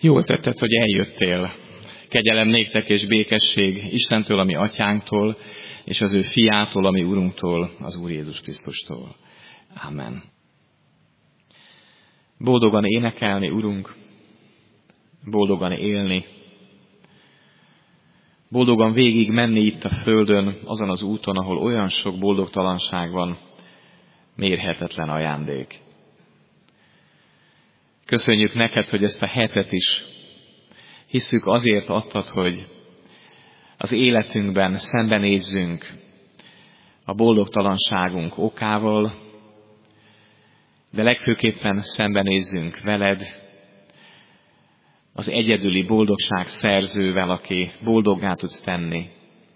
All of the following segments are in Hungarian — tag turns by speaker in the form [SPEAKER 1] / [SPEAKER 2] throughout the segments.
[SPEAKER 1] Jól tetted, hogy eljöttél. Kegyelem néktek és békesség Istentől, ami atyánktól, és az ő fiától, ami Urunktól, az Úr Jézus Krisztustól. Amen. Boldogan énekelni, Urunk, boldogan élni, boldogan végig menni itt a földön, azon az úton, ahol olyan sok boldogtalanság van, mérhetetlen ajándék. Köszönjük neked, hogy ezt a hetet is hisszük azért adtad, hogy az életünkben szembenézzünk a boldogtalanságunk okával, de legfőképpen szembenézzünk veled, az egyedüli boldogság szerzővel, aki boldoggá tudsz tenni,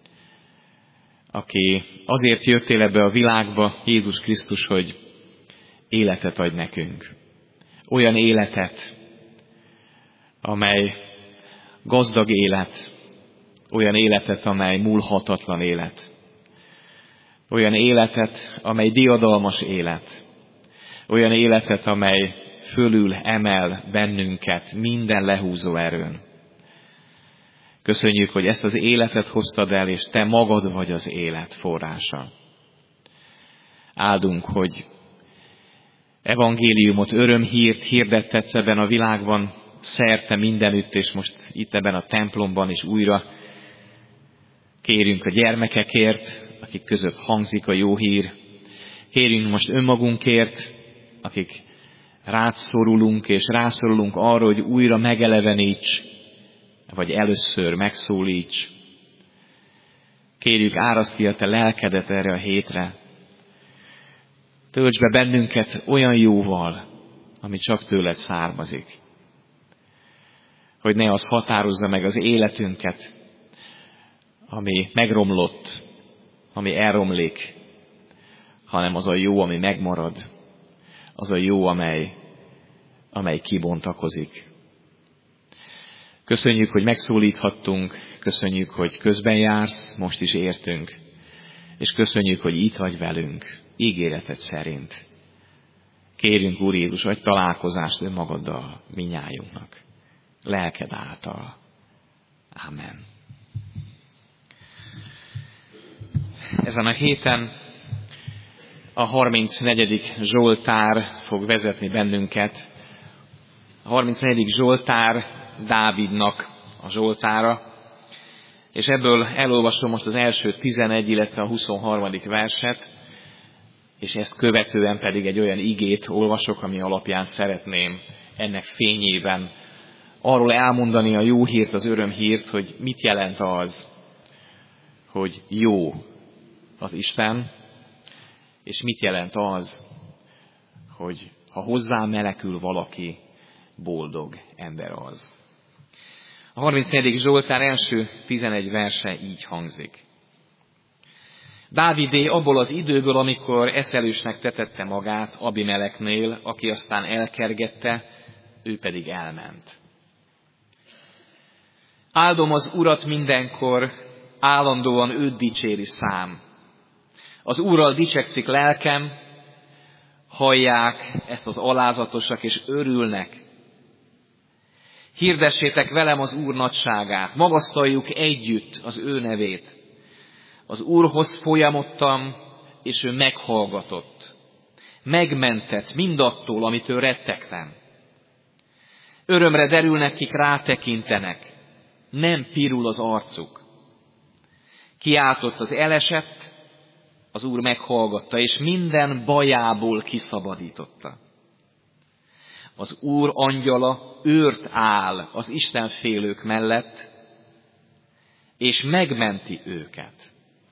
[SPEAKER 1] aki azért jöttél ebbe a világba, Jézus Krisztus, hogy életet adj nekünk. Olyan életet, amely gazdag élet, olyan életet, amely múlhatatlan élet, olyan életet, amely diadalmas élet, olyan életet, amely fölül emel bennünket minden lehúzó erőn. Köszönjük, hogy ezt az életet hoztad el, és te magad vagy az élet forrása. Áldunk, hogy evangéliumot, örömhírt hirdettetsz ebben a világban, szerte mindenütt, és most itt ebben a templomban is újra kérünk a gyermekekért, akik között hangzik a jó hír. Kérünk most önmagunkért, akik rád szorulunk, és rászorulunk arra, hogy újra megeleveníts, vagy először megszólíts. Kérjük, áraszt ki a te lelkedet erre a hétre. Töltsd be bennünket olyan jóval, ami csak tőled származik. Hogy ne az határozza meg az életünket, ami megromlott, ami elromlik, hanem az a jó, ami megmarad, az a jó, amely kibontakozik. Köszönjük, hogy megszólíthattunk, köszönjük, hogy közben jársz, most is értünk, és köszönjük, hogy itt vagy velünk, ígéreted szerint. Kérünk, Úr Jézus, adj találkozást önmagaddal, minnyájunknak, lelked által. Amen. Ezen a héten a 34. Zsoltár fog vezetni bennünket. A 34. Zsoltár Dávidnak a Zsoltára, és ebből elolvasom most az első 11, illetve a 23. verset, és ezt követően pedig egy olyan igét olvasok, ami alapján szeretném ennek fényében arról elmondani a jó hírt, az örömhírt, hogy mit jelent az, hogy jó az Isten, és mit jelent az, hogy ha hozzám menekül valaki, boldog ember az. A 34. Zsoltár első 11 verse így hangzik. Dávidé abból az időből, amikor eszelősnek tetette magát Abimeleknél, aki aztán elkergette, ő pedig elment. Áldom az Urat mindenkor, állandóan őt dicséri szám. Az Úrral dicsekszik lelkem, hallják ezt az alázatosak, és örülnek. Hirdessétek velem az Úr nagyságát, magasztaljuk együtt az ő nevét. Az Úrhoz folyamodtam, és ő meghallgatott. Megmentett mindattól, amitől rettegtem. Örömre derülnek, kik rátekintenek. Nem pirul az arcuk. Kiáltott az elesett, az Úr meghallgatta, és minden bajából kiszabadította. Az Úr angyala őrt áll az istenfélők mellett, és megmenti őket.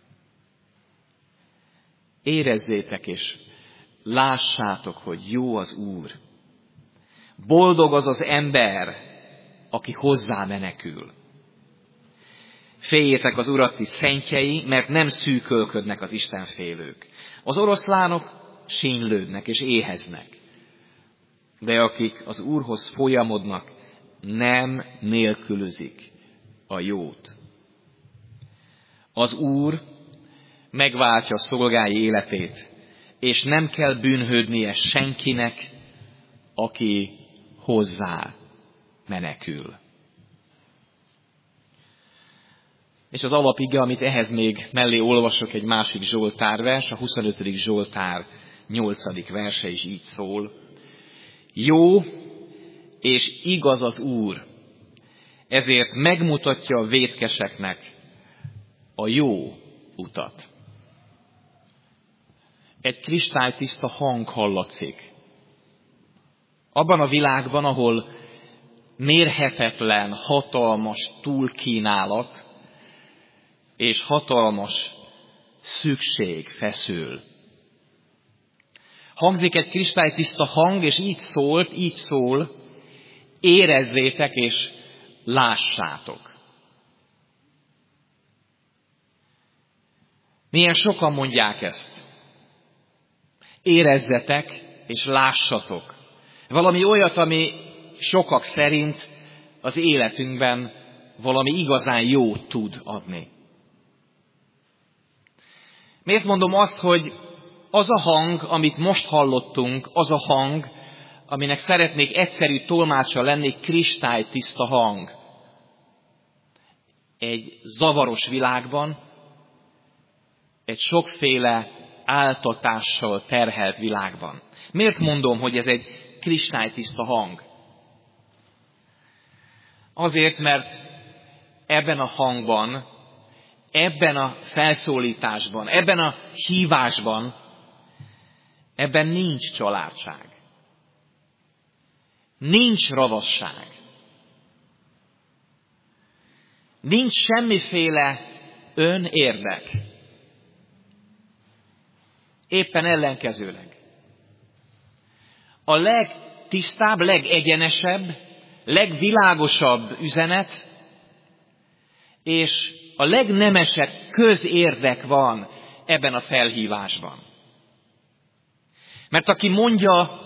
[SPEAKER 1] Érezzétek és lássátok, hogy jó az Úr. Boldog az az ember, aki hozzá menekül. Féljétek az Urat, ti szentjei, mert nem szűkölködnek az istenfélők. Az oroszlánok sínylődnek és éheznek, de akik az Úrhoz folyamodnak, nem nélkülözik a jót. Az Úr megváltja szolgái életét, és nem kell bűnhődnie senkinek, aki hozzá menekül. És az alapige, amit ehhez még mellé olvasok, egy másik Zsoltárvers, a 25. Zsoltár 8. verse is így szól. Jó és igaz az Úr, ezért megmutatja a vétkeseknek a jó utat. Egy kristálytiszta hang hallatszik. Abban a világban, ahol mérhetetlen, hatalmas túlkínálat és hatalmas szükség feszül. Hangzik egy kristálytiszta hang, és így szól, érezzétek és lássátok. Milyen sokan mondják ezt. Érezzetek és lássatok. Valami olyat, ami sokak szerint az életünkben valami igazán jót tud adni. Miért mondom azt, hogy az a hang, amit most hallottunk, az a hang, aminek szeretnék egyszerű tolmácsa lenni, kristálytiszta hang. Egy zavaros világban, egy sokféle áltatással terhelt világban. Miért mondom, hogy ez egy kristálytiszta hang? Azért, mert ebben a hangban, ebben a felszólításban, ebben a hívásban, ebben nincs családság. Nincs ravasság. Nincs semmiféle önérdek. Éppen ellenkezőleg. A legtisztább, legegyenesebb, legvilágosabb üzenet, és a legnemesebb közérdek van ebben a felhívásban. Mert aki mondja,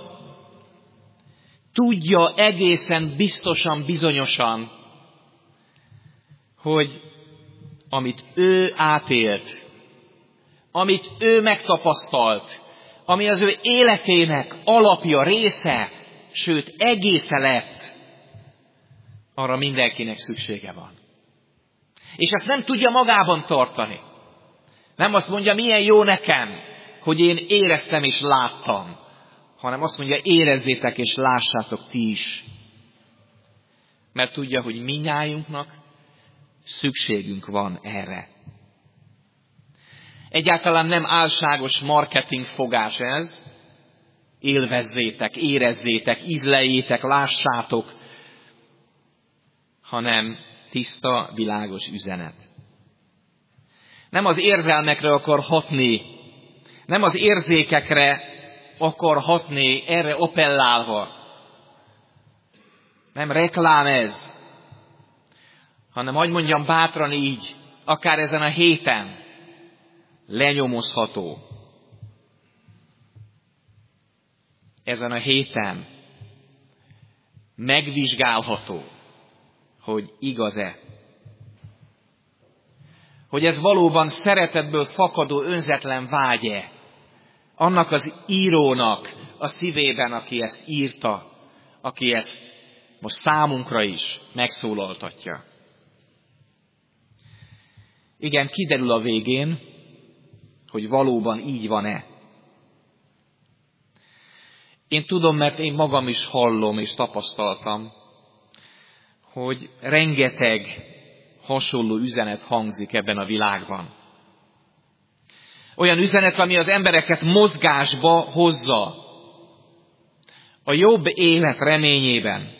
[SPEAKER 1] tudja egészen biztosan, bizonyosan, hogy amit ő átélt, amit ő megtapasztalt, ami az ő életének alapja, része, sőt egésze lett, arra mindenkinek szüksége van. És ezt nem tudja magában tartani. Nem azt mondja, milyen jó nekem, hogy én éreztem és láttam, hanem azt mondja, érezzétek és lássátok ti is. Mert tudja, hogy mindnyájunknak szükségünk van erre. Egyáltalán nem álságos marketing fogás ez. Élvezzétek, érezzétek, ízleljétek, lássátok, hanem tiszta, világos üzenet. Nem az érzelmekre akar hatni, nem az érzékekre akar hatni, erre appellálva. Nem reklám ez, hanem, hogy mondjam bátran így, akár ezen a héten lenyomozható. Ezen a héten megvizsgálható, hogy igaz-e. Hogy ez valóban szeretetből fakadó önzetlen vágy-e. Annak az írónak a szívében, aki ezt írta, aki ezt most számunkra is megszólaltatja. Igen, kiderül a végén, hogy valóban így van-e. Én tudom, mert én magam is hallom és tapasztaltam, hogy rengeteg hasonló üzenet hangzik ebben a világban. Olyan üzenet, ami az embereket mozgásba hozza, a jobb élet reményében.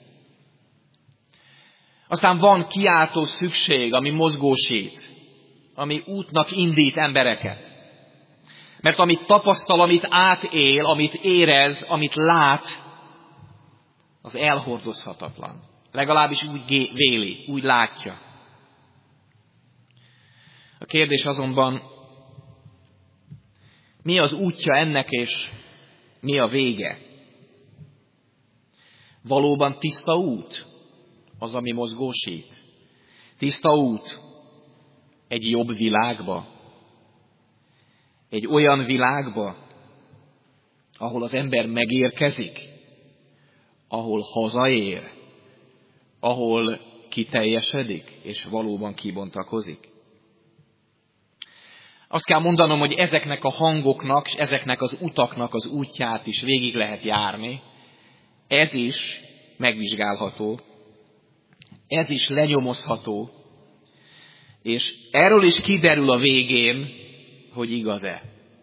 [SPEAKER 1] Aztán van kiáltó szükség, ami mozgósít, ami útnak indít embereket. Mert amit tapasztal, amit átél, amit érez, amit lát, az elhordozhatatlan. Legalábbis úgy véli, úgy látja. A kérdés azonban, mi az útja ennek, és mi a vége? Valóban tiszta út az, ami mozgósít. Tiszta út egy jobb világba. Egy olyan világba, ahol az ember megérkezik, ahol hazaér, ahol kiteljesedik, és valóban kibontakozik. Azt kell mondanom, hogy ezeknek a hangoknak, és ezeknek az utaknak az útját is végig lehet járni. Ez is megvizsgálható, ez is lenyomozható, és erről is kiderül a végén, hogy igaz-e.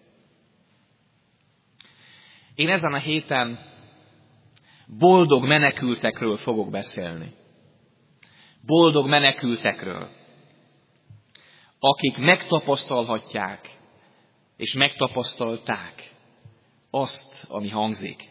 [SPEAKER 1] Én ezen a héten boldog menekültekről fogok beszélni. Boldog menekültekről, akik megtapasztalhatják, és megtapasztalták azt, ami hangzik.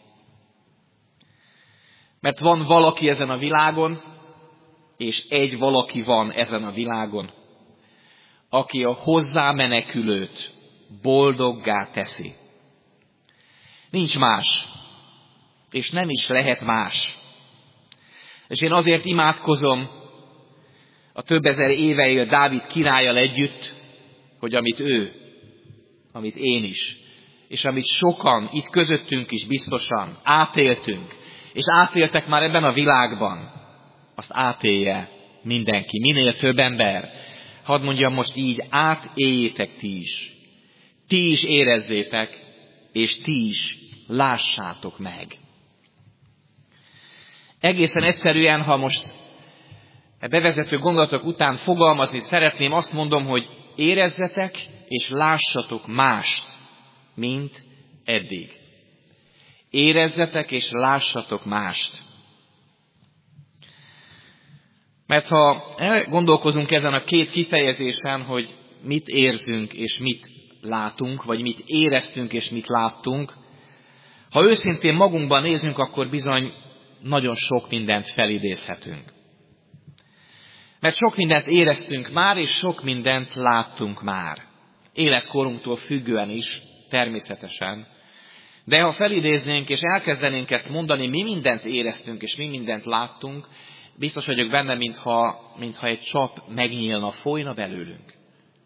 [SPEAKER 1] Mert van valaki ezen a világon, és egy valaki van ezen a világon, aki a hozzá menekülőt boldoggá teszi. Nincs más, és nem is lehet más. És én azért imádkozom a több ezer éve él Dávid királlyal együtt, hogy amit ő, amit én is, és amit sokan itt közöttünk is biztosan átéltünk, és átéltek már ebben a világban, azt átélje mindenki, minél több ember. Hadd mondjam most így, átéljétek ti is. Ti is érezzétek, és ti is lássátok meg. Egészen egyszerűen, ha most a bevezető gondolatok után fogalmazni szeretném, azt mondom, hogy érezzetek és lássatok mást, mint eddig. Érezzetek és lássatok mást. Mert ha gondolkozunk ezen a két kifejezésen, hogy mit érzünk és mit látunk, vagy mit éreztünk és mit láttunk, ha őszintén magunkban nézünk, akkor bizony nagyon sok mindent felidézhetünk. Mert sok mindent éreztünk már, és sok mindent láttunk már. Életkorunktól függően is, természetesen. De ha felidéznénk, és elkezdenénk ezt mondani, mi mindent éreztünk, és mi mindent láttunk, biztos vagyok benne, mintha egy csap megnyílna, folyna belőlünk.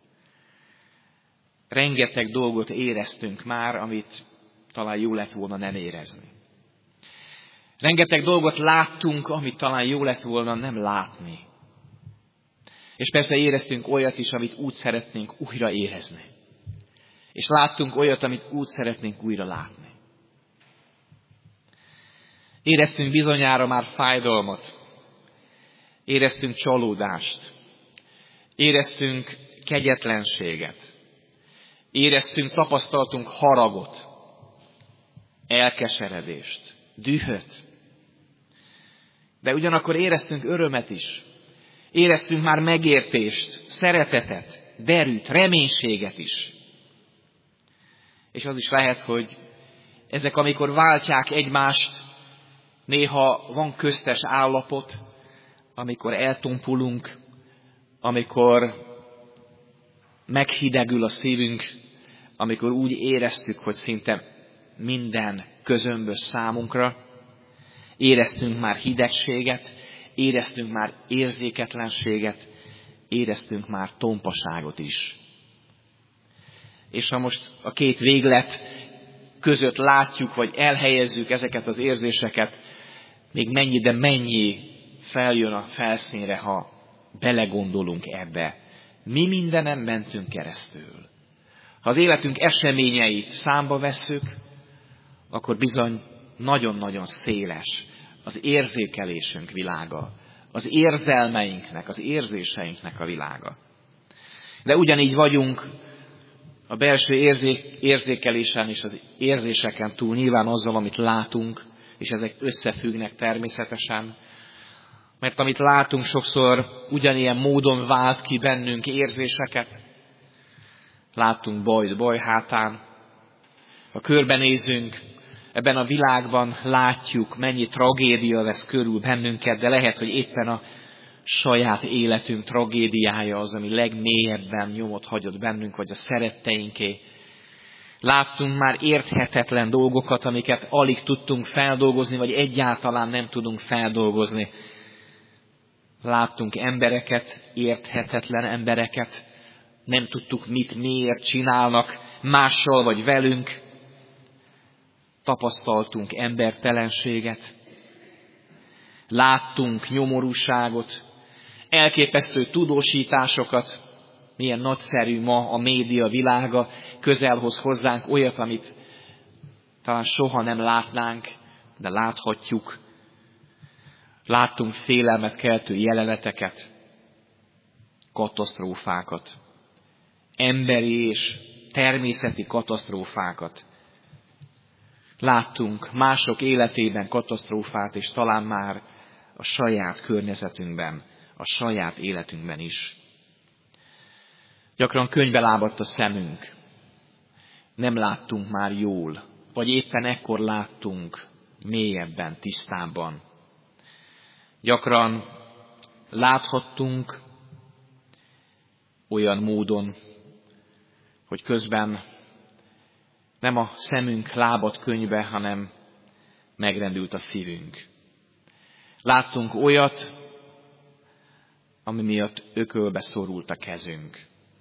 [SPEAKER 1] Rengeteg dolgot éreztünk már, amit talán jó lett volna nem érezni. Rengeteg dolgot láttunk, amit talán jó lett volna nem látni. És persze éreztünk olyat is, amit úgy szeretnénk újra érezni. És láttunk olyat, amit úgy szeretnénk újra látni. Éreztünk bizonyára már fájdalmat. Éreztünk csalódást. Éreztünk kegyetlenséget. Éreztünk, tapasztaltunk haragot, elkeseredést, dühöt. De ugyanakkor éreztünk örömet is. Éreztünk már megértést, szeretetet, derűt, reménységet is. És az is lehet, hogy ezek, amikor váltják egymást, néha van köztes állapot, amikor eltompulunk, amikor meghidegül a szívünk, amikor úgy éreztük, hogy szinte minden közömbös számunkra. Éreztünk már hidegséget, éreztünk már érzéketlenséget, éreztünk már tompaságot is. És ha most a két véglet között látjuk, vagy elhelyezzük ezeket az érzéseket, még mennyi, de mennyi feljön a felszínre, ha belegondolunk ebbe. Mi mindenem mentünk keresztül. Ha az életünk eseményeit számba vesszük, akkor bizony nagyon-nagyon széles az érzékelésünk világa, az érzelmeinknek, az érzéseinknek a világa. De ugyanígy vagyunk a belső érzékelésen és az érzéseken túl nyilván azzal, amit látunk, és ezek összefüggnek természetesen, mert amit látunk sokszor ugyanilyen módon vált ki bennünk érzéseket. Láttunk bajt baj hátán. Ha körbenézünk, ebben a világban látjuk, mennyi tragédia vesz körül bennünket, de lehet, hogy éppen a saját életünk tragédiája az, ami legmélyebben nyomot hagyott bennünk, vagy a szeretteinké. Láttunk már érthetetlen dolgokat, amiket alig tudtunk feldolgozni, vagy egyáltalán nem tudunk feldolgozni. Láttunk embereket, érthetetlen embereket, nem tudtuk mit, miért csinálnak mással vagy velünk. Tapasztaltunk embertelenséget. Láttunk nyomorúságot, elképesztő tudósításokat, milyen nagyszerű ma a média világa, közel hoz hozzánk olyat, amit talán soha nem látnánk, de láthatjuk. Láttunk félelmet keltő jeleneteket, katasztrófákat, emberi és természeti katasztrófákat. Láttunk mások életében katasztrófát, és talán már a saját környezetünkben, a saját életünkben is. Gyakran könnybe lábadt a szemünk. Nem láttunk már jól, vagy éppen ekkor láttunk mélyebben, tisztábban. Gyakran láthattunk olyan módon, hogy közben nem a szemünk lábadt könnybe, hanem megrendült a szívünk. Láttunk olyat, ami miatt ökölbe szorult a kezünk.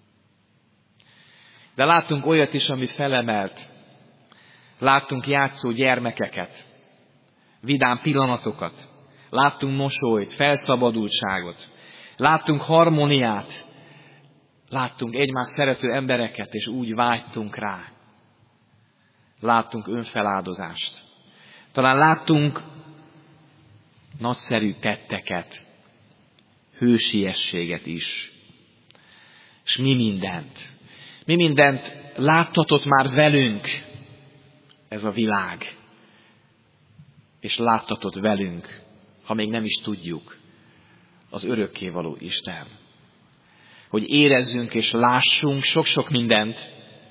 [SPEAKER 1] De láttunk olyat is, amit felemelt. Láttunk játszó gyermekeket, vidám pillanatokat. Láttunk mosolyt, felszabadultságot. Láttunk harmóniát. Láttunk egymást szerető embereket, és úgy vágytunk rá. Láttunk önfeláldozást. Talán láttunk nagyszerű tetteket, hősiességet is. És mi mindent láttatott már velünk ez a világ. És láttatott velünk, ha még nem is tudjuk, az örökkévaló Isten. Hogy érezzünk és lássunk sok-sok mindent,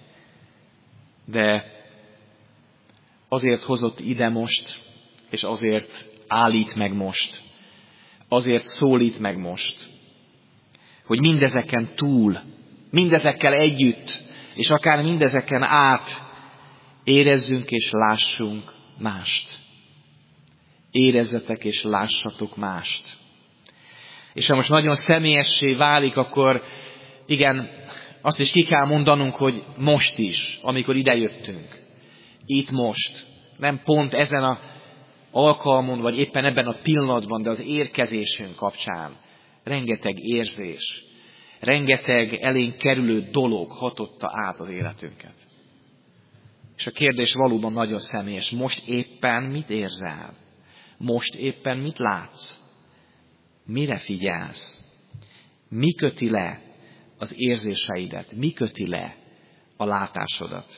[SPEAKER 1] de azért hozott ide most, és azért állít meg most, azért szólít meg most, hogy mindezeken túl, mindezekkel együtt, és akár mindezeken át érezzünk és lássunk mást. Érezzetek és lássatok mást. És ha most nagyon személyessé válik, akkor igen, azt is ki kell mondanunk, hogy most is, amikor idejöttünk. Itt most. Nem pont ezen az alkalmon, vagy éppen ebben a pillanatban, de az érkezésünk kapcsán. Rengeteg érzés, rengeteg elénk kerülő dolog hatotta át az életünket. És a kérdés valóban nagyon személyes. Most éppen mit érzel? Most éppen mit látsz? Mire figyelsz? Mi köti le az érzéseidet? Mi köti le a látásodat?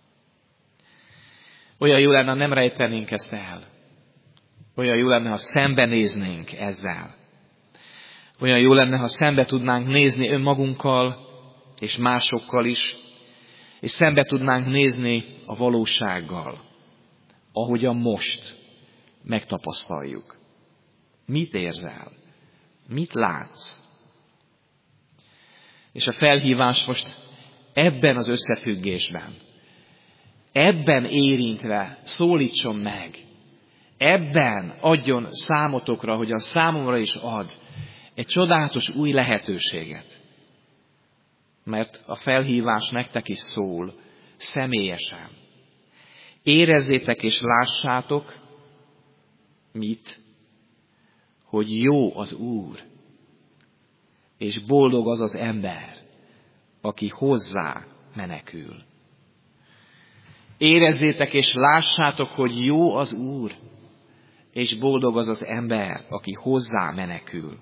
[SPEAKER 1] Olyan jó lenne, ha nem rejtenénk ezt el. Olyan jó lenne, ha szembenéznénk ezzel. Olyan jó lenne, ha szembe tudnánk nézni önmagunkkal és másokkal is, és szembe tudnánk nézni a valósággal, ahogyan most megtapasztaljuk. Mit érzel? Mit látsz? És a felhívás most ebben az összefüggésben, ebben érintve szólítson meg, ebben adjon számotokra, hogy a számomra is ad egy csodálatos új lehetőséget. Mert a felhívás nektek is szól személyesen. Érezzétek és lássátok, mit? Hogy jó az Úr, és boldog az az ember, aki hozzá menekül. Érezzétek és lássátok, hogy jó az Úr, és boldog az az ember, aki hozzá menekül.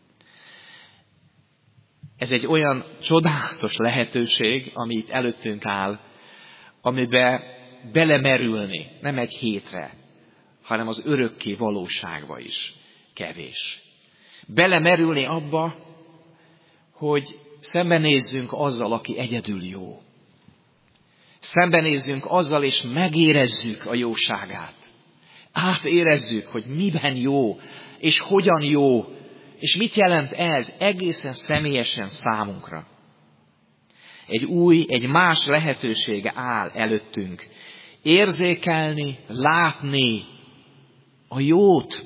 [SPEAKER 1] Ez egy olyan csodálatos lehetőség, ami itt előttünk áll, amiben belemerülni nem egy hétre, hanem az örökké valóságba is kevés. Belemerülni abba, hogy szembenézzünk azzal, aki egyedül jó. Szembenézzünk azzal, és megérezzük a jóságát. Átérezzük, hogy miben jó, és hogyan jó, és mit jelent ez egészen személyesen számunkra. Egy más lehetősége áll előttünk. Érzékelni, látni a jót.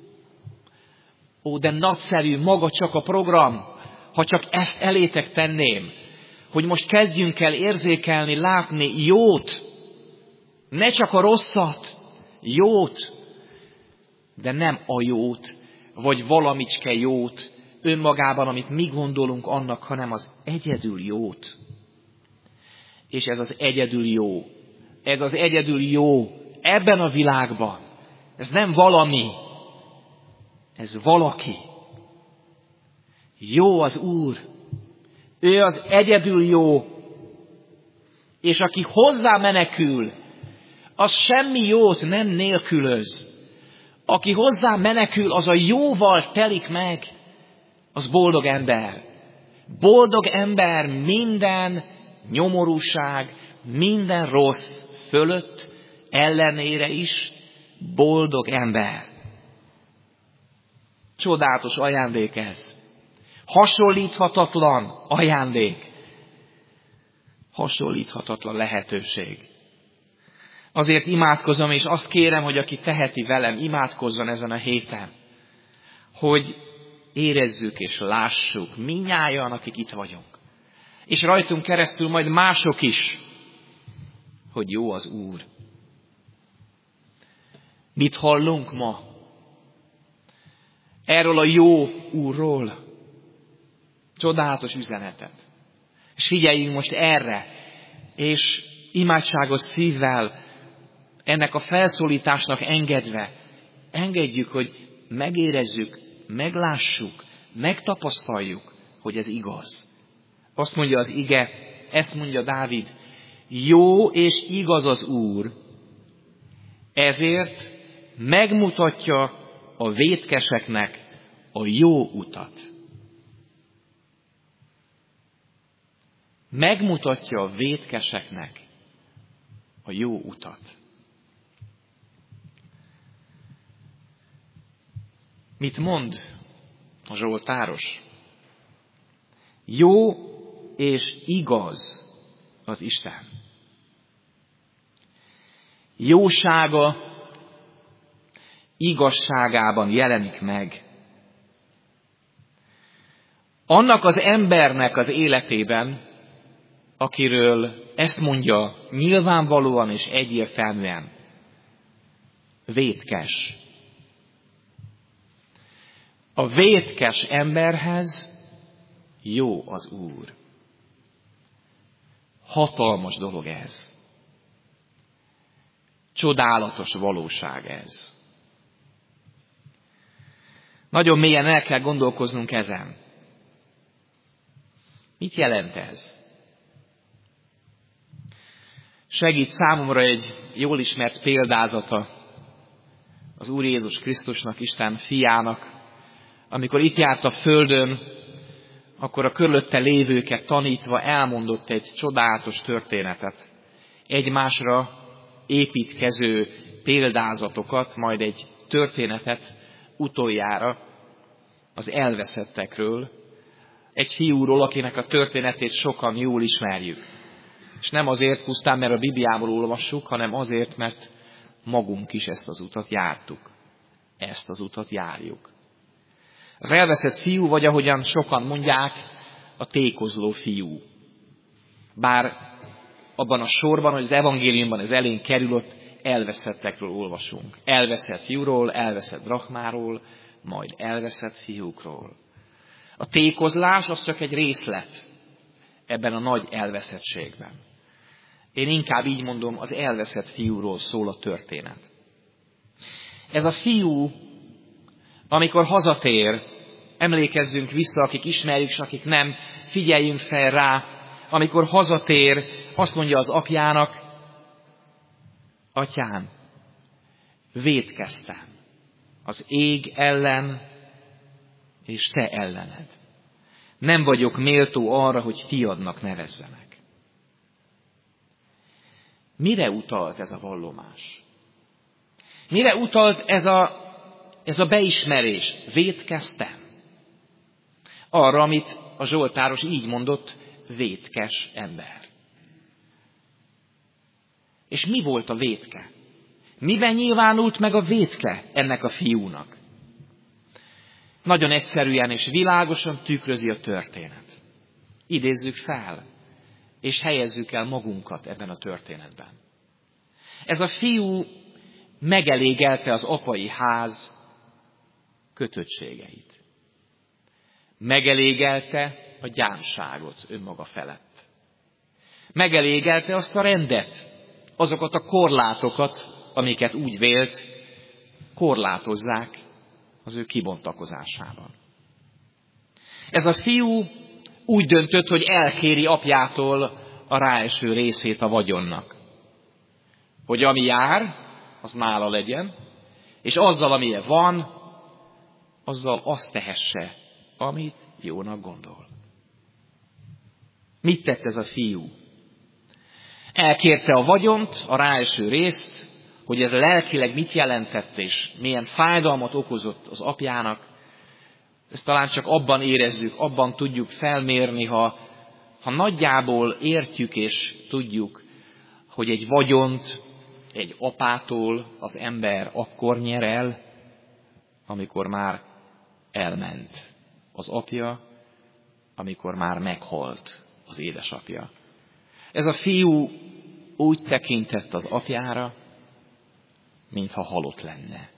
[SPEAKER 1] Ó, de nagyszerű maga csak a program, ha csak ezt elétek tenném, hogy most kezdjünk el érzékelni, látni jót. Ne csak a rosszat, jót. de nem a jót, vagy valamicske jót önmagában, amit mi gondolunk annak, hanem az egyedül jót. És ez az egyedül jó. Ez az egyedül jó ebben a világban. Ez nem valami, ez valaki. Jó az Úr. Ő az egyedül jó. És aki hozzá menekül, az semmi jót nem nélkülöz. Aki hozzá menekül, az a jóval telik meg, az boldog ember. Boldog ember minden nyomorúság, minden rossz fölött, ellenére is boldog ember. Csodálatos ajándék ez. Hasonlíthatatlan ajándék. Hasonlíthatatlan lehetőség. Azért imádkozom, és azt kérem, hogy aki teheti velem, imádkozzon ezen a héten, hogy érezzük és lássuk mindnyájan, akik itt vagyunk. És rajtunk keresztül majd mások is, hogy jó az Úr. Mit hallunk ma? Erről a jó Úrról. Csodálatos üzenetet. És figyeljünk most erre, és imádságos szívvel, ennek a felszólításnak engedve, engedjük, hogy megérezzük, meglássuk, megtapasztaljuk, hogy ez igaz. Azt mondja az ige, ezt mondja Dávid, jó és igaz az Úr, ezért megmutatja a vétkeseknek a jó utat. Megmutatja a vétkeseknek a jó utat. Mit mond a zsoltáros? Jó és igaz az Isten. Jósága igazságában jelenik meg. Annak az embernek az életében, akiről ezt mondja nyilvánvalóan és egyértelműen, vétkes. A vétkes emberhez jó az Úr. Hatalmas dolog ez. Csodálatos valóság ez. Nagyon mélyen el kell gondolkoznunk ezen. Mit jelent ez? Segít számomra egy jól ismert példázata az Úr Jézus Krisztusnak, Isten fiának. Amikor itt járt a földön, akkor a körülötte lévőket tanítva elmondott egy csodálatos történetet. Egymásra építkező példázatokat, majd egy történetet utoljára az elveszettekről. Egy fiúról, akinek a történetét sokan jól ismerjük. És nem azért pusztán, mert a Bibliából olvassuk, hanem azért, mert magunk is ezt az utat jártuk. Ezt az utat járjuk. Az elveszett fiú, vagy ahogyan sokan mondják, a tékozló fiú. Bár abban a sorban, hogy az evangéliumban ez elén kerül, ott elveszettekről olvasunk. Elveszett fiúról, elveszett drachmáról, majd elveszett fiúkról. A tékozlás az csak egy részlet ebben a nagy elveszettségben. Én inkább így mondom, az elveszett fiúról szól a történet. Ez a fiú, amikor hazatér, emlékezzünk vissza, akik ismerjük, és akik nem, figyeljünk fel rá, amikor hazatér, azt mondja az apjának, atyám, vétkeztem az ég ellen, és te ellened. Nem vagyok méltó arra, hogy fiadnak nevezzenek. Mire utalt ez a vallomás? Mire utalt ez a beismerés? Vétkeztem. Arra, amit a zsoltáros így mondott, vétkes ember. És mi volt a vétke? Miben nyilvánult meg a vétke ennek a fiúnak? Nagyon egyszerűen és világosan tükrözi a történet. Idézzük fel, és helyezzük el magunkat ebben a történetben. Ez a fiú megelégelte az apai ház kötöttségeit. Megelégelte a gyámságot önmaga felett. Megelégelte azt a rendet, azokat a korlátokat, amiket úgy vélt, korlátozzák az ő kibontakozásában. Ez a fiú úgy döntött, hogy elkéri apjától a ráeső részét a vagyonnak. Hogy ami jár, az nála legyen, és azzal, amilyen van, azzal azt tehesse, amit jónak gondol. Mit tett ez a fiú? Elkérte a vagyont, a ráeső részt, hogy ez lelkileg mit jelentett, és milyen fájdalmat okozott az apjának. Ezt talán csak abban érezzük, abban tudjuk felmérni, ha nagyjából értjük és tudjuk, hogy egy vagyont egy apától az ember akkor nyer el, amikor már elment az apja, amikor már meghalt az édesapja. Ez a fiú úgy tekintett az apjára, mintha halott lenne.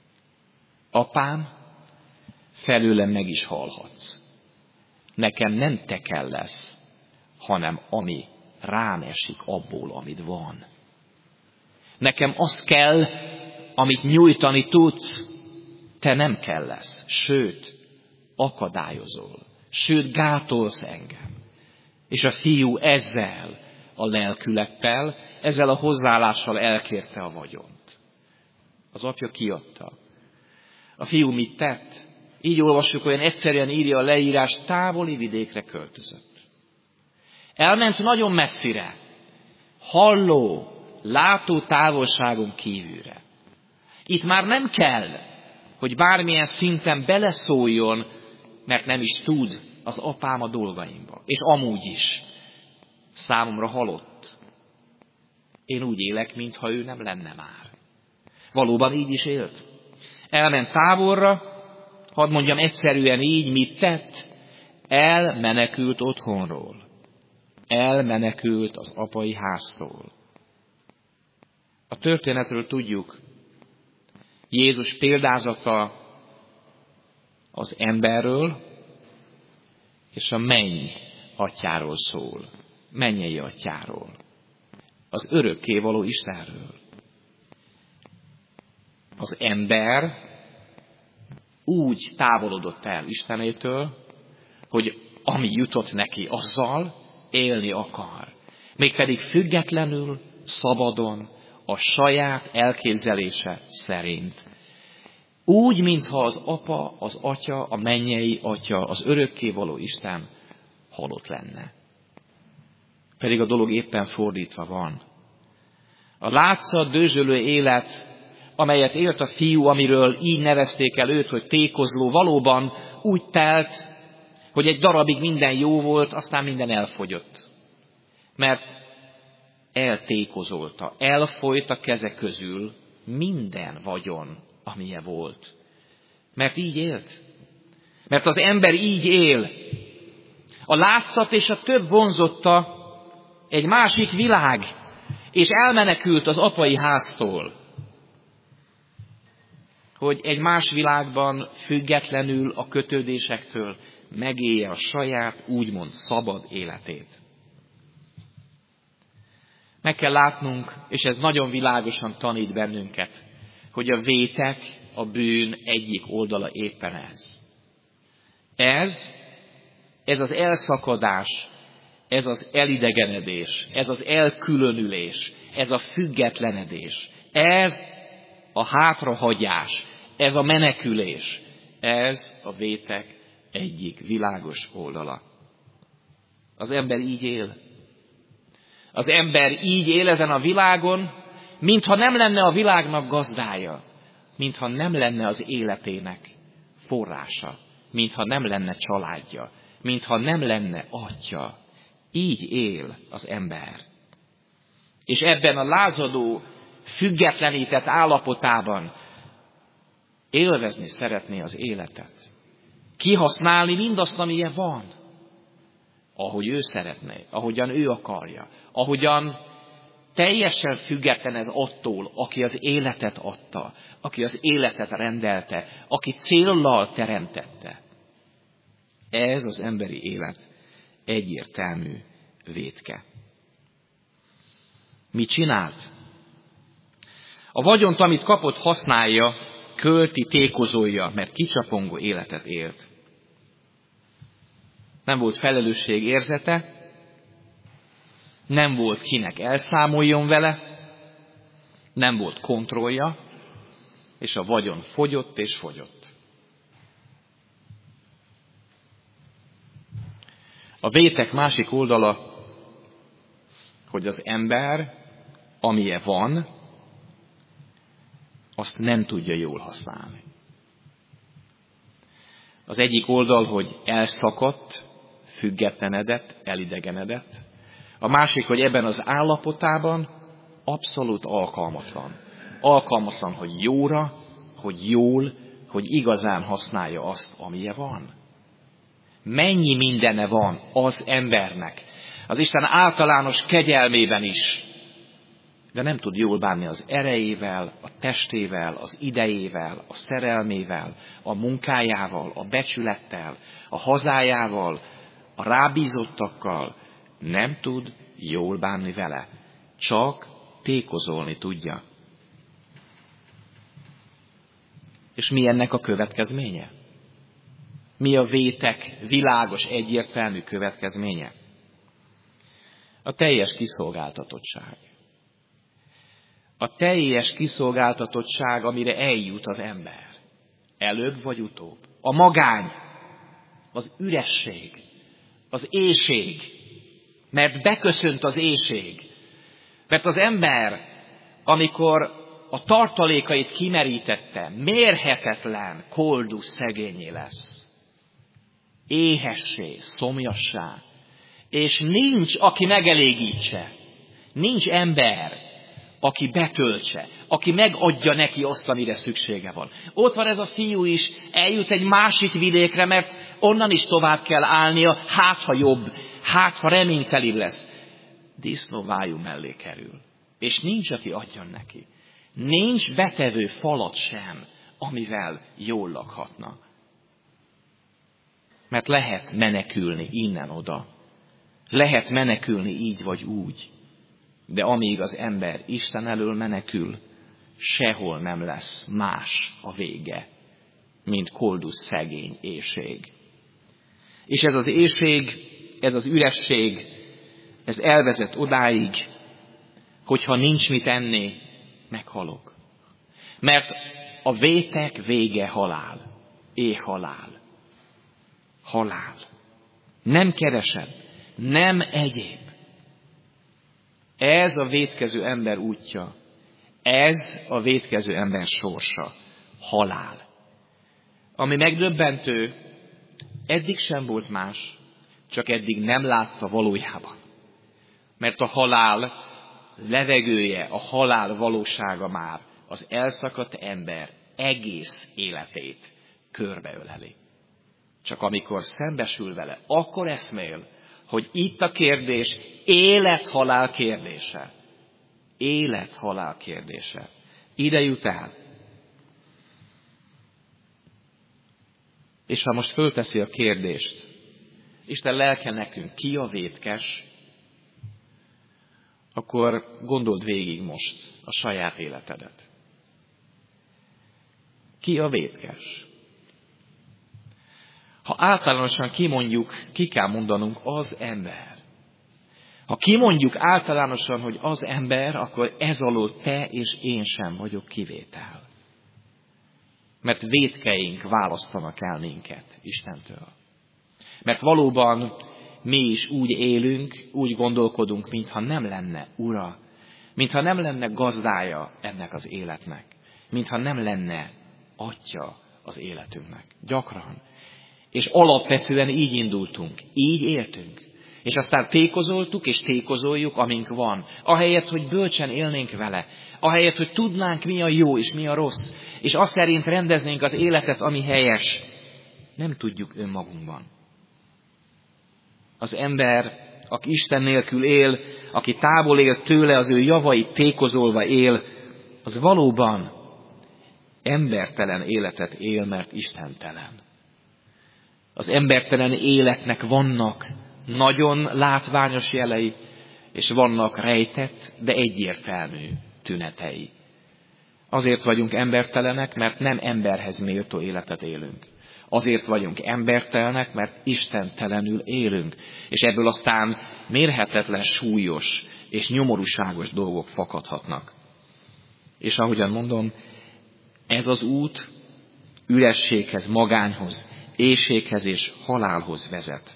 [SPEAKER 1] Apám, felőlem meg is halhatsz. Nekem nem te kell lesz, hanem ami rám esik abból, amit van. Nekem az kell, amit nyújtani tudsz, te nem kell lesz. Sőt, akadályozol. Sőt, gátolsz engem. És a fiú ezzel a lelkülettel, ezzel a hozzáállással elkérte a vagyont. Az apja kiadta. A fiú mit tett? Így olvassuk, olyan egyszerűen írja a leírás, távoli vidékre költözött. Elment nagyon messzire, halló, látó távolságon kívülre. Itt már nem kell, hogy bármilyen szinten beleszóljon, mert nem is tud az apám a dolgaimba. És amúgy is számomra halott. Én úgy élek, mintha ő nem lenne már. Valóban így is élt. Elment távolra, hadd mondjam egyszerűen így, mit tett? Elmenekült otthonról. Elmenekült az apai háztól. A történetről tudjuk, Jézus példázata az emberről és a menny atyáról szól. Mennyei atyáról. Az örökkévaló Istenről. Az ember úgy távolodott el Istenétől, hogy ami jutott neki, azzal élni akar. Mégpedig függetlenül, szabadon, a saját elképzelése szerint. Úgy, mintha az apa, az atya, a mennyei atya, az örökkévaló Isten halott lenne. Pedig a dolog éppen fordítva van. A látszat dőzsölő élet, amelyet élt a fiú, amiről így nevezték el őt, hogy tékozló, valóban úgy telt, hogy egy darabig minden jó volt, aztán minden elfogyott. Mert eltékozolta, elfolyt a keze közül minden vagyon, amilyen volt. Mert így élt. Mert az ember így él. A látszat és a több vonzotta egy másik világ, és elmenekült az apai háztól, hogy egy más világban függetlenül a kötődésektől megélje a saját, úgymond szabad életét. Meg kell látnunk, és ez nagyon világosan tanít bennünket, hogy a vétek, a bűn egyik oldala éppen ez. Ez az elszakadás, ez az elidegenedés, ez az elkülönülés, ez a függetlenedés, ez a hátrahagyás, ez a menekülés, ez a vétek egyik világos oldala. Az ember így él. Az ember így él ezen a világon, mintha nem lenne a világnak gazdája, mintha nem lenne az életének forrása, mintha nem lenne családja, mintha nem lenne atya. Így él az ember. És ebben a lázadó, függetlenített állapotában élvezni szeretné az életet. Kihasználni mindazt, amilyen van. Ahogy ő szeretné, ahogyan ő akarja, ahogyan teljesen független ez attól, aki az életet adta, aki az életet rendelte, aki céllal teremtette. Ez az emberi élet egyértelmű vétke. Mit csinált? A vagyont, amit kapott, használja, költi, tékozolja, mert kicsapongó életet élt. Nem volt felelősség érzete, nem volt kinek elszámoljon vele, nem volt kontrollja, és a vagyon fogyott és fogyott. A vétek másik oldala, hogy az ember, amilyen van, azt nem tudja jól használni. Az egyik oldal, hogy elszakadt, függetlenedett, elidegenedett. A másik, hogy ebben az állapotában abszolút alkalmatlan. Alkalmatlan, hogy jóra, hogy jól, hogy igazán használja azt, amilyen van. Mennyi mindene van az embernek, az Isten általános kegyelmében is, de nem tud jól bánni az erejével, a testével, az idejével, a szerelmével, a munkájával, a becsülettel, a hazájával, a rábízottakkal. Nem tud jól bánni vele, csak tékozolni tudja. És mi ennek a következménye? Mi a vétek világos, egyértelmű következménye? A teljes kiszolgáltatottság. A teljes kiszolgáltatottság, amire eljut az ember. Előbb vagy utóbb. A magány, az üresség, az éhség. Mert beköszönt az éhség. Mert az ember, amikor a tartalékait kimerítette, mérhetetlen, koldus szegényé lesz. Éhessé, szomjassá. És nincs, aki megelégítse. Nincs ember, aki betöltse, aki megadja neki azt, amire szüksége van. Ott van ez a fiú is, eljut egy másik vidékre, mert onnan is tovább kell állnia, hát ha jobb, hát ha reménytelibb lesz. Disznóvájú mellé kerül. És nincs, aki adjon neki. Nincs betevő falat sem, amivel jól lakhatna. Mert lehet menekülni innen-oda. Lehet menekülni így vagy úgy. De amíg az ember Isten elől menekül, sehol nem lesz más a vége, mint koldus szegény éhség. És ez az éhség, ez az üresség, ez elvezet odáig, hogyha nincs mit enni, meghalok. Mert a vétek vége halál, éhhalál. Halál. Nem keresed, nem egyéb. Ez a vétkező ember útja. Ez a vétkező ember sorsa. Halál. Ami megdöbbentő, eddig sem volt más, csak eddig nem látta valójában. Mert a halál levegője, a halál valósága már az elszakadt ember egész életét körbeöleli. Csak amikor szembesül vele, akkor eszmél, hogy itt a kérdés élet-halál kérdése. Élet-halál kérdése. Ide jut el. És ha most fölteszi a kérdést, Isten lelke nekünk, ki a vétkes, akkor gondold végig most a saját életedet. Ki a vétkes? Ha általánosan kimondjuk, ki kell mondanunk az ember. Ha kimondjuk általánosan, hogy az ember, akkor ez alól te és én sem vagyok kivétel. Mert vétkeink választanak el minket Istentől. Mert valóban mi is úgy élünk, úgy gondolkodunk, mintha nem lenne ura, mintha nem lenne gazdája ennek az életnek, mintha nem lenne atya az életünknek. Gyakran. És alapvetően így indultunk, így éltünk. És aztán tékozoltuk és tékozoljuk, amink van. Ahelyett, hogy bölcsen élnénk vele. Ahelyett, hogy tudnánk, mi a jó és mi a rossz. És azt szerint rendeznénk az életet, ami helyes. Nem tudjuk önmagunkban. Az ember aki Isten nélkül él, aki távol él tőle, az ő javait tékozolva él, az valóban embertelen életet él, mert istentelen. Az embertelen életnek vannak nagyon látványos jelei, és vannak rejtett, de egyértelmű tünetei. Azért vagyunk embertelenek, mert nem emberhez méltó életet élünk. Azért vagyunk embertelenek, mert istentelenül élünk. És ebből aztán mérhetetlen súlyos és nyomorúságos dolgok fakadhatnak. És ahogyan mondom, ez az út ürességhez, magányhoz, éhséghez és halálhoz vezet.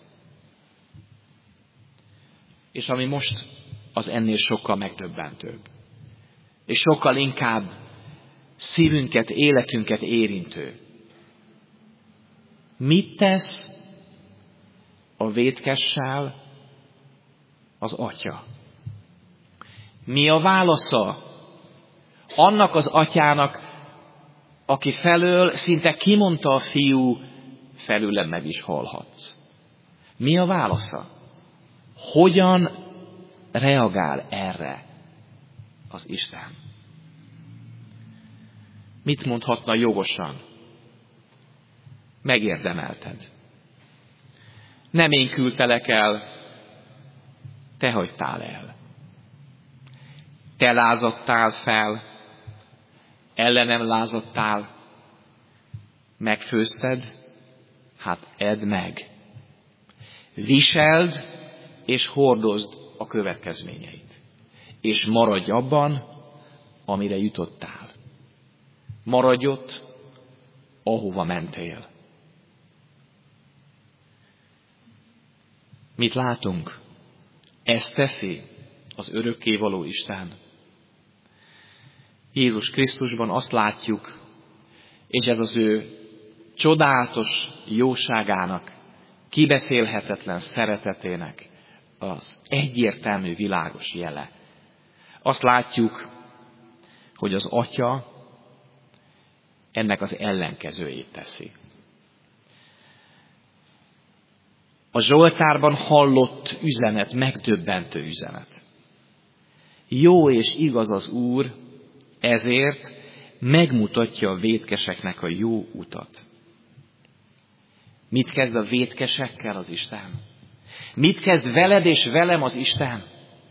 [SPEAKER 1] És ami most az ennél sokkal megdöbbentőbb. És sokkal inkább szívünket, életünket érintő. Mit tesz a vétkessel az atya? Mi a válasza annak az atyának, aki felől szinte kimondta a fiú, felőlem meg is halhatsz? Mi a válasza? Hogyan reagál erre az Isten? Mit mondhatna jogosan? Megérdemelted. Nem én küldtelek el, te hagytál el. Te lázadtál fel, ellenem lázadtál, megfőzted, hát edd meg. Viseld és hordozd a következményeit. És maradj abban, amire jutottál. Maradj ott, ahova mentél. Mit látunk? Ezt teszi az örökkévaló Isten. Jézus Krisztusban azt látjuk, és ez az ő csodálatos jóságának, kibeszélhetetlen szeretetének az egyértelmű, világos jele. Azt látjuk, hogy az Atya ennek az ellenkezőjét teszi. A Zsoltárban hallott üzenet, megdöbbentő üzenet. Jó és igaz az Úr, ezért megmutatja a vétkeseknek a jó utat. Mit kezd a vétkesekkel az Isten? Mit kezd veled és velem az Isten?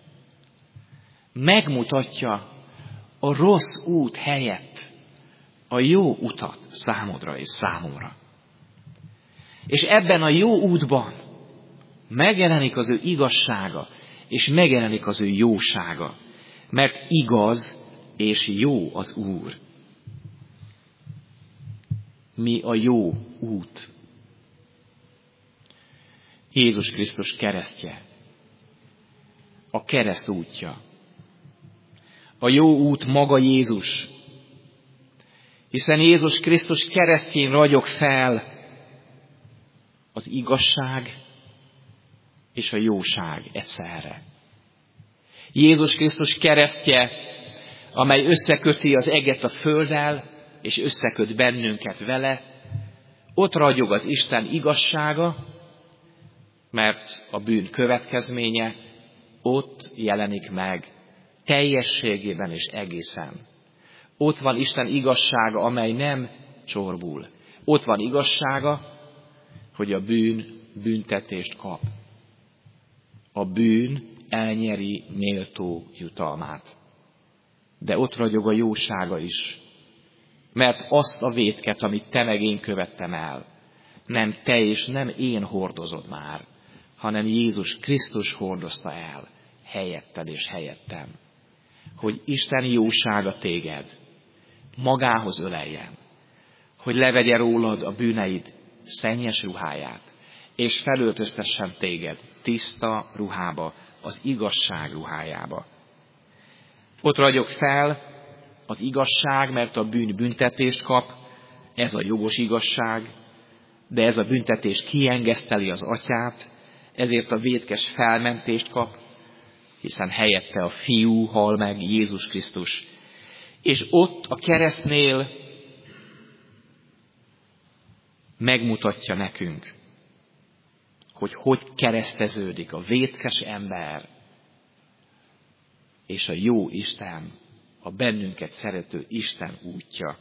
[SPEAKER 1] Megmutatja a rossz út helyett a jó utat számodra és számomra. És ebben a jó útban megjelenik az ő igazsága, és megjelenik az ő jósága, mert igaz és jó az Úr. Mi a jó út? Jézus Krisztus keresztje, a kereszt útja. A jó út maga Jézus, hiszen Jézus Krisztus keresztjén ragyog fel az igazság és a jóság egyszerre. Jézus Krisztus keresztje, amely összeköti az eget a földdel, és összeköt bennünket vele, ott ragyog az Isten igazsága, mert a bűn következménye ott jelenik meg teljességében és egészen. Ott van Isten igazsága, amely nem csorbul. Ott van igazsága, hogy a bűn büntetést kap. A bűn elnyeri méltó jutalmát. De ott ragyog a jósága is. Mert azt a vétket, amit te meg én követtem el, nem te és nem én hordozod már, hanem Jézus Krisztus hordozta el helyetted és helyettem. Hogy Isten jósága téged magához öleljen, hogy levegye rólad a bűneid szennyes ruháját, és felöltöztessen téged tiszta ruhába, az igazság ruhájába. Ott ragyog fel az igazság, mert a bűn büntetést kap, ez a jogos igazság, de ez a büntetés kiengeszteli az atyát, ezért a vétkes felmentést kap, hiszen helyette a fiú hal meg, Jézus Krisztus. És ott a keresztnél megmutatja nekünk, hogy kereszteződik a vétkes ember és a jó Isten, a bennünket szerető Isten útja.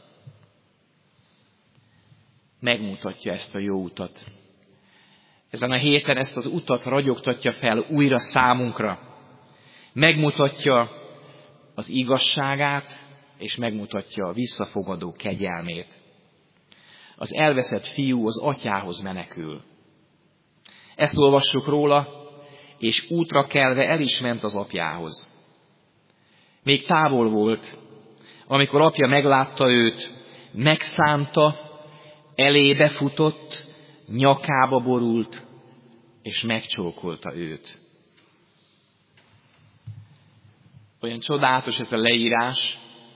[SPEAKER 1] Megmutatja ezt a jó utat. Ezen a héten ezt az utat ragyogtatja fel újra számunkra. Megmutatja az igazságát, és megmutatja a visszafogadó kegyelmét. Az elveszett fiú az atyához menekül. Ezt olvassuk róla, és útra kelve el is ment az apjához. Még távol volt, amikor apja meglátta őt, megszánta, elébe futott, nyakába borult, és megcsókolta őt. Olyan csodálatos ez a leírás,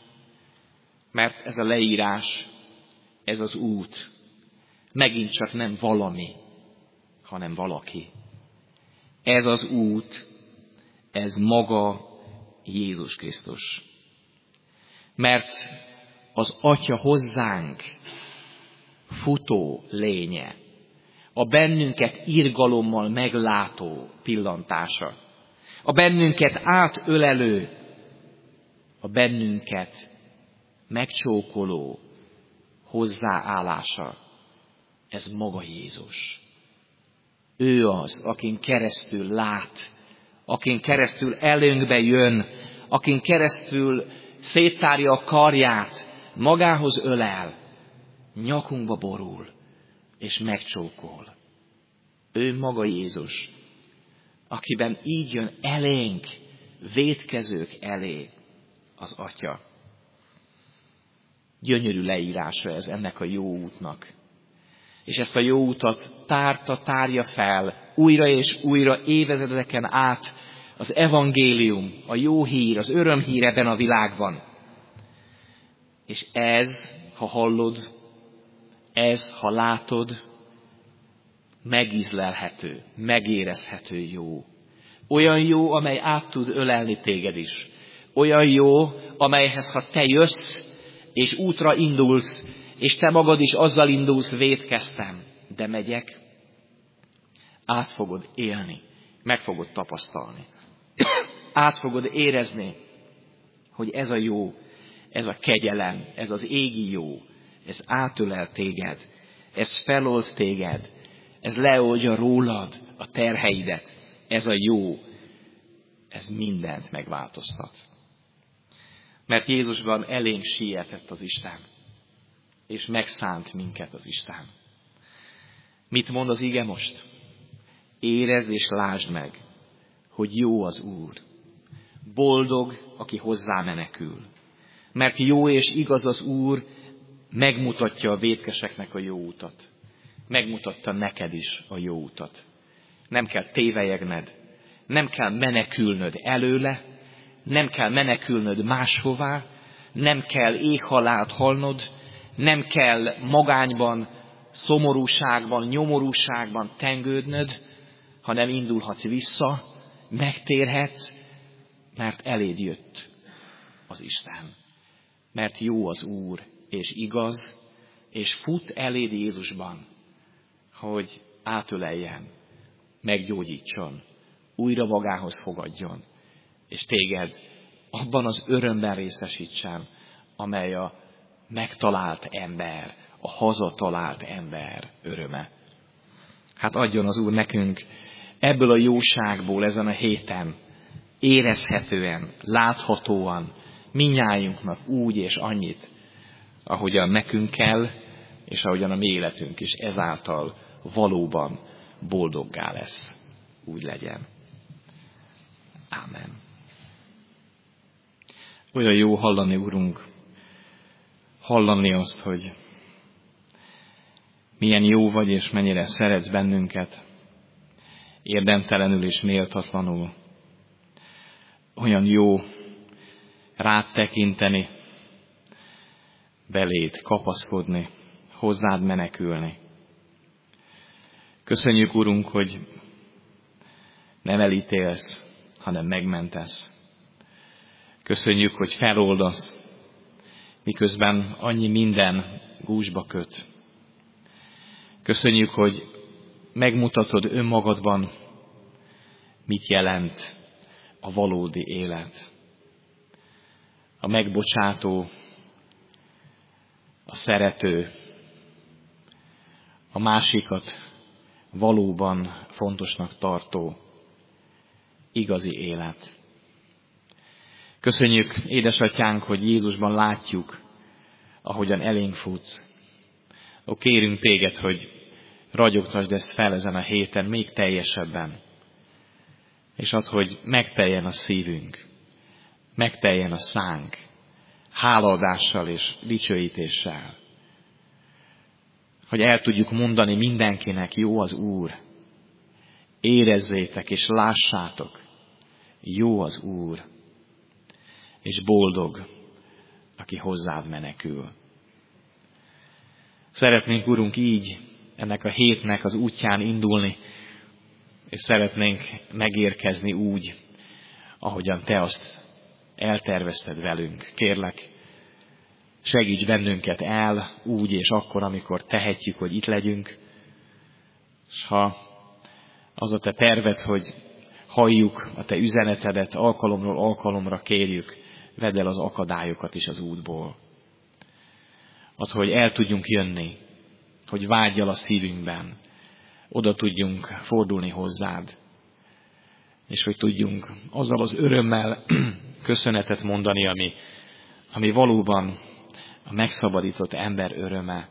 [SPEAKER 1] mert ez a leírás, ez az út megint csak nem valami, hanem valaki. Ez az út, ez maga Jézus Krisztus. Mert az Atya hozzánk futó lénye, a bennünket irgalommal meglátó pillantása, a bennünket átölelő, a bennünket megcsókoló hozzáállása, ez maga Jézus. Ő az, akin keresztül lát, akin keresztül előnkbe jön, akin keresztül széttárja a karját, magához ölel, nyakunkba borul, és megcsókol. Ő maga Jézus, akiben így jön elénk, vétkezők elé az Atya. Gyönyörű leírása ez ennek a jó útnak. És ezt a jó utat tárja fel újra és újra évezredeken át az evangélium, a jó hír, az örömhír ebben a világban. És ez, ha hallod, ez, ha látod, megízlelhető, megérezhető jó. Olyan jó, amely át tud ölelni téged is. Olyan jó, amelyhez, ha te jössz, és útra indulsz, és te magad is azzal indulsz, vétkeztem, de megyek, át fogod élni, meg fogod tapasztalni. Át fogod érezni, hogy ez a jó, ez a kegyelem, ez az égi jó, ez átölel téged, ez felold téged, ez leoldja rólad a terheidet, ez a jó, ez mindent megváltoztat. Mert Jézusban elénk sietett az Isten, és megszánt minket az Isten. Mit mond az ige most? Érezd és lásd meg, hogy jó az Úr. Boldog, aki hozzá menekül. Mert jó és igaz az Úr, megmutatja a vétkeseknek a jó utat. Megmutatta neked is a jó utat. Nem kell tévejegned, nem kell menekülnöd előle, nem kell menekülnöd máshová, nem kell éhhalált halnod, nem kell magányban, szomorúságban, nyomorúságban tengődnöd, hanem indulhatsz vissza, megtérhetsz, mert eléd jött az Isten. Mert jó az Úr, és igaz, és fut eléd Jézusban, hogy átöleljen, meggyógyítson, újra magához fogadjon, és téged abban az örömben részesítsen, amely a megtalált ember, a hazatalált ember öröme. Hát adjon az Úr nekünk ebből a jóságból ezen a héten érezhetően, láthatóan, mindnyájunknak úgy és annyit, ahogyan nekünk kell, és ahogyan a mi életünk is ezáltal valóban boldoggá lesz. Úgy legyen. Ámen. Olyan jó hallani, Urunk, hallani azt, hogy milyen jó vagy, és mennyire szeretsz bennünket, érdemtelenül és méltatlanul. Olyan jó rád tekinteni, beléd kapaszkodni, hozzád menekülni. Köszönjük, Urunk, hogy nem elítélsz, hanem megmentesz. Köszönjük, hogy feloldasz, miközben annyi minden gúzsba köt. Köszönjük, hogy megmutatod önmagadban, mit jelent a valódi élet. A megbocsátó, a szerető, a másikat valóban fontosnak tartó igazi élet. Köszönjük, édesatyánk, hogy Jézusban látjuk, ahogyan elénk futsz. Kérünk téged, hogy ragyogtasd ezt fel ezen a héten még teljesebben, és add, hogy megteljen a szívünk, megteljen a szánk, hálaadással és dicsőítéssel. Hogy el tudjuk mondani mindenkinek, jó az Úr. Érezzétek és lássátok, jó az Úr, és boldog, aki hozzád menekül. Szeretnénk, Urunk, így ennek a hétnek az útján indulni, és szeretnénk megérkezni úgy, ahogyan Te azt eltervezted velünk. Kérlek, segíts bennünket el úgy és akkor, amikor tehetjük, hogy itt legyünk. És ha az a Te terved, hogy halljuk a Te üzenetedet, alkalomról alkalomra kérjük, vedd el az akadályokat is az útból. Az, hogy el tudjunk jönni, hogy vággyal a szívünkben, oda tudjunk fordulni hozzád, és hogy tudjunk azzal az örömmel köszönetet mondani, ami valóban a megszabadított ember öröme.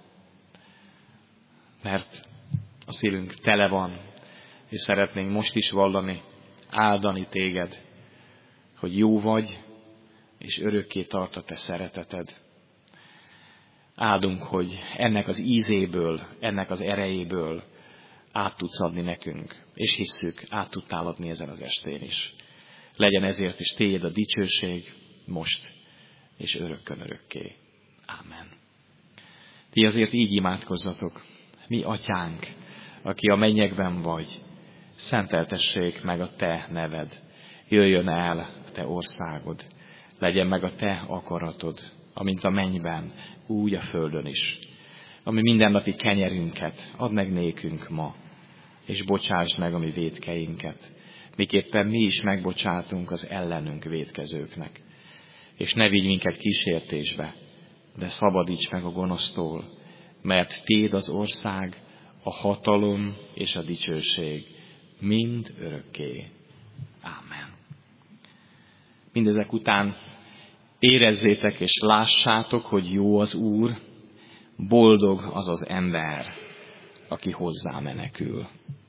[SPEAKER 1] Mert a szívünk tele van, és szeretnénk most is vallani, áldani téged, hogy jó vagy, és örökké tart a te szereteted. Áldunk, hogy ennek az ízéből, ennek az erejéből át tudsz adni nekünk, és hisszük, át tudtál adni ezen az estén is. Legyen ezért is tiéd a dicsőség, most és örökkön örökké. Ámen. Ti azért így imádkozzatok. Mi atyánk, aki a mennyekben vagy, szenteltessék meg a te neved. Jöjjön el a te országod. Legyen meg a te akaratod, amint a mennyben, úgy a földön is. Ami mindennapi kenyerünket add meg nékünk ma, és bocsásd meg a mi vétkeinket, miképpen mi is megbocsátunk az ellenünk vétkezőknek. És ne vigy minket kísértésbe, de szabadíts meg a gonosztól, mert tiéd az ország, a hatalom és a dicsőség mind örökké. Ámen. Mindezek után érezzétek és lássátok, hogy jó az Úr, boldog az az ember, aki hozzá menekül.